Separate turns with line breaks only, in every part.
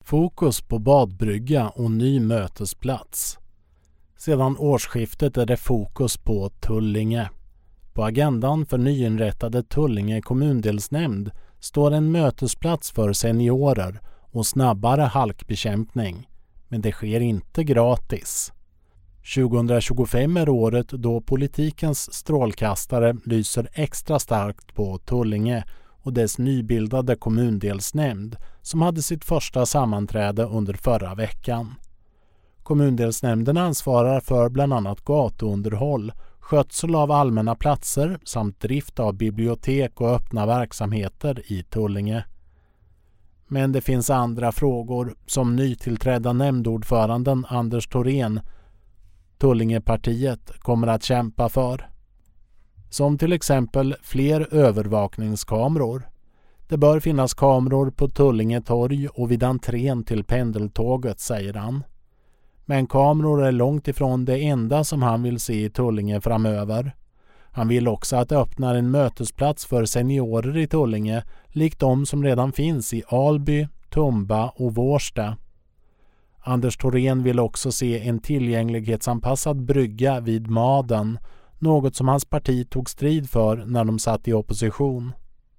Fokus på badbrygga och ny mötesplats. Sedan årsskiftet är det fokus på Tullinge. På agendan för nyinrättade Tullinge kommundelsnämnd står en mötesplats för seniorer och snabbare halkbekämpning. Men det sker inte gratis. 2025 är året då politikens strålkastare lyser extra starkt på Tullinge och dess nybildade kommundelsnämnd som hade sitt första sammanträde under förra veckan. Kommundelsnämnden ansvarar för bland annat gatuunderhåll, skötsel av allmänna platser samt drift av bibliotek och öppna verksamheter i Tullinge. Men det finns andra frågor som nytillträdda nämndordföranden Anders Thorén, Tullingepartiet, kommer att kämpa för. Som till exempel fler övervakningskameror. Det bör finnas kameror på Tullinge torg och vid entrén till pendeltåget, säger han. Men kameror är långt ifrån det enda som han vill se i Tullinge framöver. Han vill också att det öppnar en mötesplats för seniorer i Tullinge, likt de som redan finns i Alby, Tumba och Vårsta. Anders Thorén vill också se en tillgänglighetsanpassad brygga vid Maden, något som hans parti tog strid för när de satt i opposition.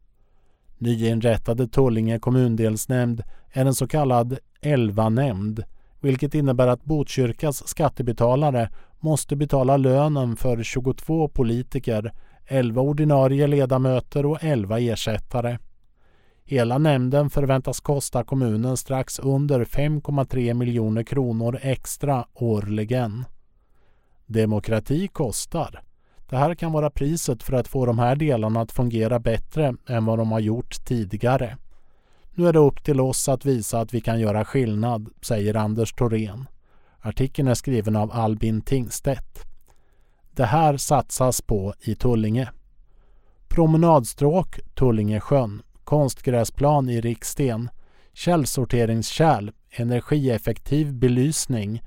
Nyinrättade Tullinge kommundelsnämnd är en så kallad 11-nämnd, vilket innebär att Botkyrkas skattebetalare måste betala lönen för 22 politiker, 11 ordinarie ledamöter och 11 ersättare. Hela nämnden förväntas kosta kommunen strax under 5,3 miljoner kronor extra årligen. Demokrati kostar. Det här kan vara priset för att få de här delarna att fungera bättre än vad de har gjort tidigare. Nu är det upp till oss att visa att vi kan göra skillnad, säger Anders Thorén. Artikeln är skriven av Albin Tingstedt. Det här satsas på i Tullinge. Promenadstråk Tullingesjön, konstgräsplan i Riksten, källsorteringskärl, energieffektiv belysning,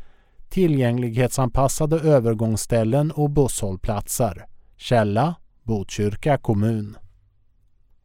tillgänglighetsanpassade övergångsställen och busshållplatser. Källa, Botkyrka kommun.